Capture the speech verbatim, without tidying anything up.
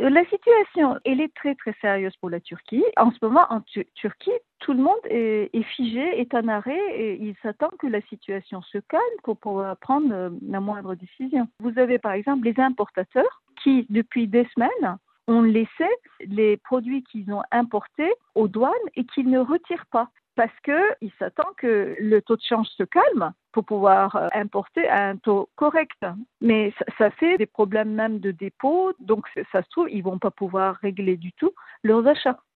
La situation, elle est très très sérieuse pour la Turquie. En ce moment, en Tu- Turquie, tout le monde est, est figé, est en arrêt et il s'attend que la situation se calme pour pouvoir prendre euh, la moindre décision. Vous avez par exemple les importateurs qui, depuis des semaines, ont laissé les produits qu'ils ont importés aux douanes et qu'ils ne retirent pas parce qu'ils s'attendent que le taux de change se calme pour pouvoir euh, importer à un taux correct. Mais ça, ça fait des problèmes même de dépôt, donc ça se trouve, ils ne vont pas pouvoir régler du tout leurs achats.